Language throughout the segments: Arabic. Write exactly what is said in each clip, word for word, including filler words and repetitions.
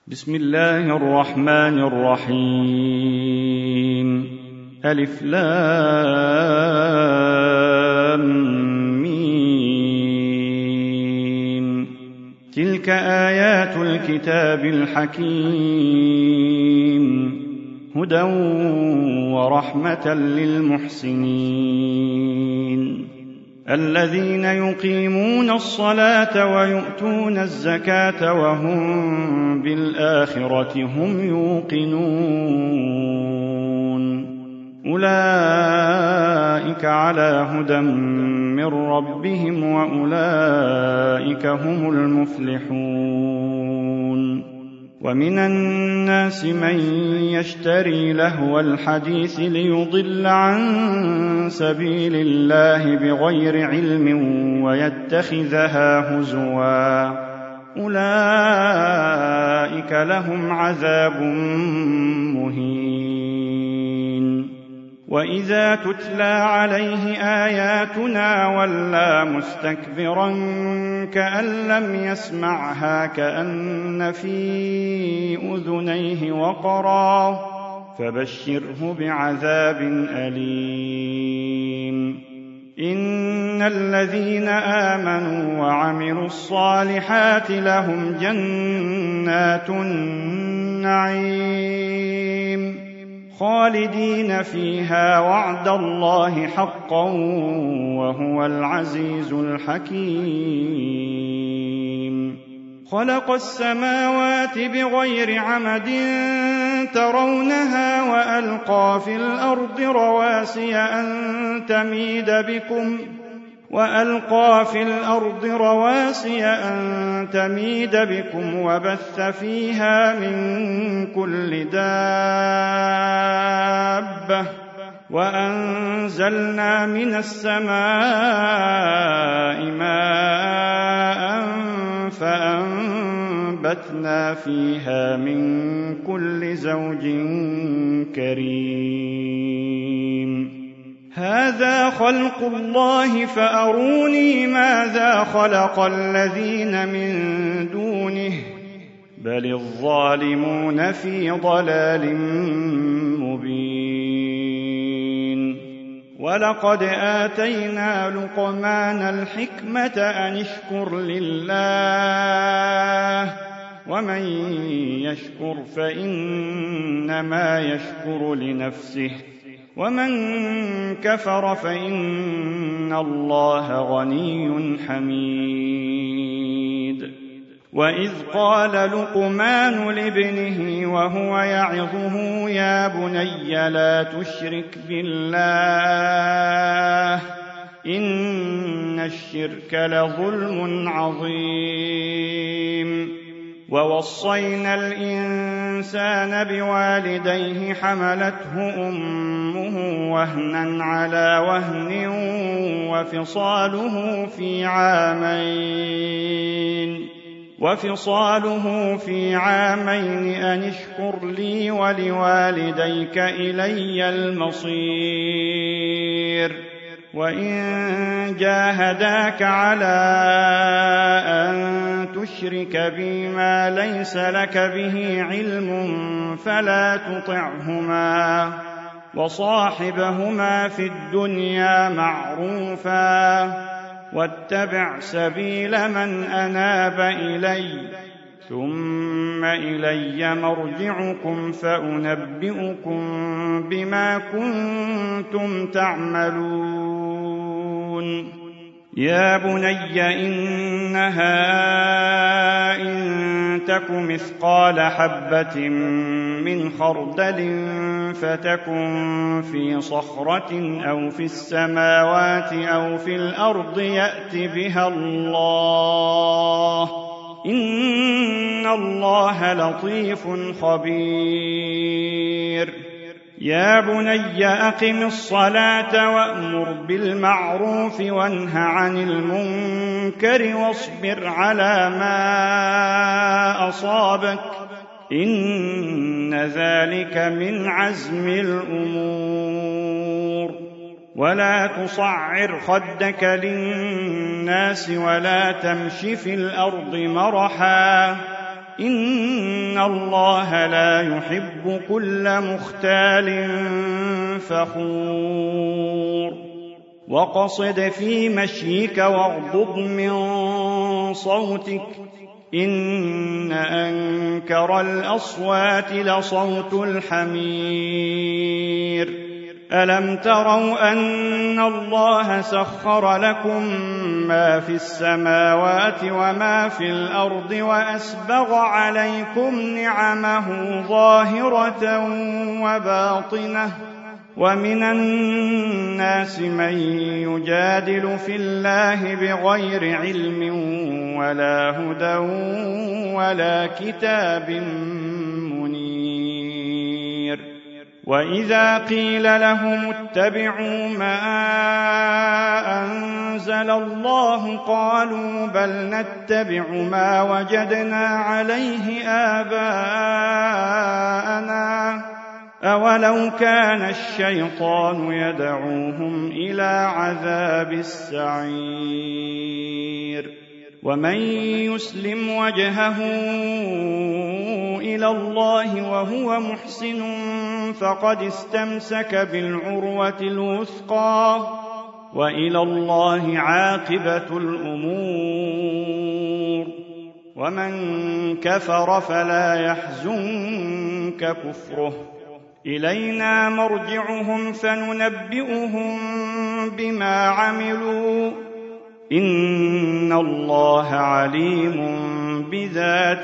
بسم الله الرحمن الرحيم. ألف لام ميم. تلك آيات الكتاب الحكيم، هدى ورحمة للمحسنين الذين يقيمون الصلاة ويؤتون الزكاة وهم بالآخرة هم يوقنون. أولئك على هدى من ربهم وأولئك هم المفلحون. ومن الناس من يشتري لهو الحديث ليضل عن سبيل الله بغير علم ويتخذها هزوا، أولئك لهم عذاب مهين. وإذا تتلى عليه آياتنا ولى مستكبرا كأن لم يسمعها كأن في أذنيه وقرا، فبشره بعذاب أليم. إن الذين آمنوا وعملوا الصالحات لهم جنات النعيم خالدين فيها وعد الله حقا وهو العزيز الحكيم. خلق السماوات بغير عمد ترونها وألقى في الأرض رواسي أن تميد بكم وألقى في الأرض رواسي أن تميد بكم وبث فيها من كل دابة وأنزلنا من السماء ماء فأنبتنا فيها من كل زوج كريم. هذا خلق الله فأروني ماذا خلق الذين من دونه بل الظالمون في ضلال مبين. ولقد آتينا لقمان الحكمة أن اشكر لله ومن يشكر فإنما يشكر لنفسه ومن كفر فإن الله غني حميد. وإذ قال لقمان لابنه وهو يعظه يا بني لا تشرك بالله إن الشرك لظلم عظيم. ووصينا الإنسان بوالديه حملته أمه وهنا على وهن وفصاله في عامين وفصاله في عامين أن اشكر لي ولوالديك إلي المصير. وإن جاهداك على أن تشرك بي ما ليس لك به علم فلا تطعهما وصاحبهما في الدنيا معروفا واتبع سبيل من أناب إلي ثم إلي مرجعكم فأنبئكم بما كنتم تعملون. يا بني إنها إن تك مثقال حبة من خردل فتكن في صخرة أو في السماوات أو في الأرض يأت بها الله إن الله لطيف خبير. يا بني أقم الصلاة وأمر بالمعروف وانه عن المنكر واصبر على ما أصابك إن ذلك من عزم الأمور. ولا تصعر خدك للناس ولا تمش في الأرض مرحا إن الله لا يحب كل مختال فخور وقصد في مشيك واغضض من صوتك إن أنكر الأصوات لصوت الحمير ألم تروا أن الله سخر لكم ما في السماوات وما في الأرض وأسبغ عليكم نعمه ظاهرة وباطنة ومن الناس من يجادل في الله بغير علم ولا هدى ولا كتاب منير وإذا قيل لهم اتبعوا ما أنزل الله قالوا بل نتبع ما وجدنا عليه آباءنا أولو كان الشيطان يدعوهم إلى عذاب السعير ومن يسلم وجهه إلى الله وهو محسن فقد استمسك بالعروة الوثقى وإلى الله عاقبة الأمور ومن كفر فلا يحزنك كفره إلينا مرجعهم فننبئهم بما عملوا إن الله عليم بذات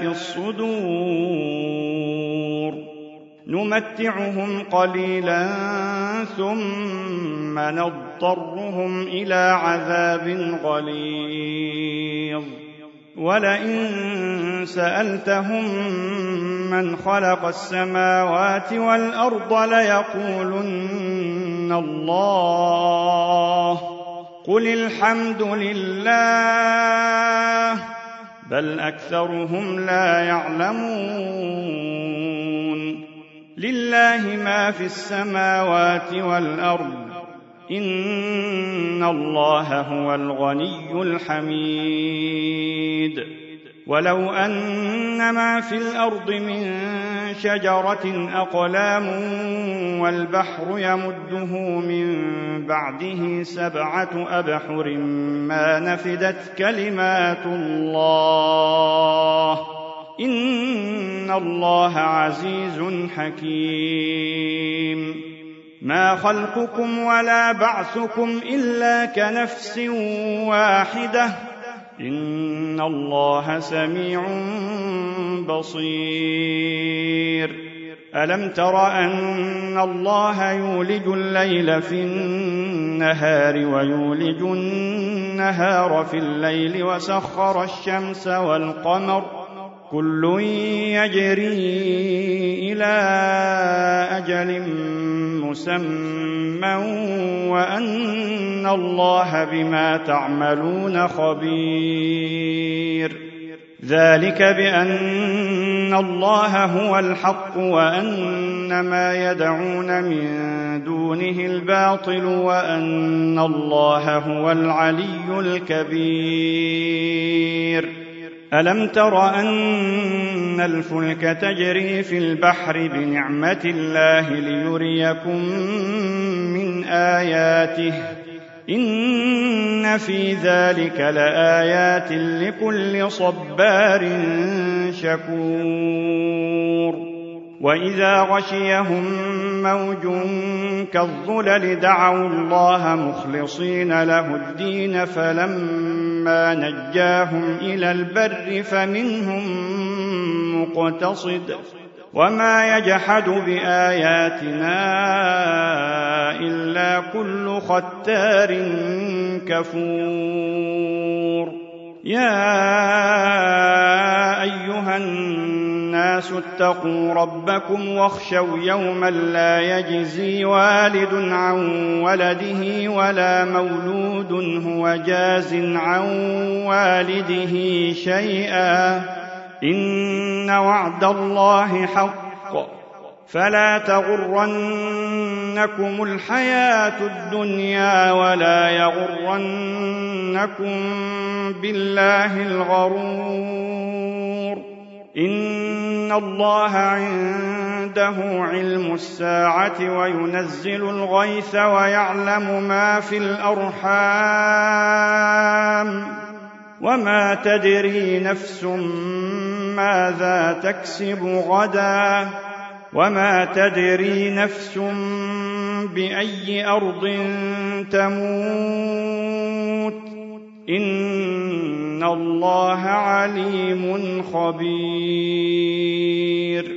الصدور نمتعهم قليلا ثم نضطرهم إلى عذاب غليظ ولئن سألتهم من خلق السماوات والأرض ليقولن الله قل الحمد لله بل أكثرهم لا يعلمون لله ما في السماوات والأرض إن الله هو الغني الحميد ولو أن ما في الأرض من شجرة أقلام والبحر يمده من بعده سبعة أبحر ما نفدت كلمات الله إن الله عزيز حكيم ما خلقكم ولا بعثكم إلا كنفس واحدة إن الله سميع بصير ألم تر أن الله يولج الليل في النهار ويولج النهار في الليل وسخر الشمس والقمر كل يجري إلى أجل مسمى وأن الله بما تعملون خبير ذلك بأن الله هو الحق وأن ما يدعون من دونه الباطل وأن الله هو العلي الكبير ألم تر أن الفلك تجري في البحر بنعمة الله ليريكم من آياته إن في ذلك لآيات لكل صبار شكور وإذا غشيهم موج كالظلل دعوا الله مخلصين له الدين فلما نجاهم إلى البر فمنهم مقتصد وما يجحد بآياتنا إلا كل ختار كفور يا أيها الناس اتقوا ربكم واخشوا يوما لا يجزي والد عن ولده ولا مولود هو جاز عن والده شيئا إن وعد الله حق فلا تغرنكم الحياة الدنيا ولا يغرنكم بالله الغرور إن الله عنده علم الساعة وينزل الغيث ويعلم ما في الأرحام وما تدري نفس ماذا تكسب غدا وما تدري نفس بأي أرض تموت إن الله عليم خبير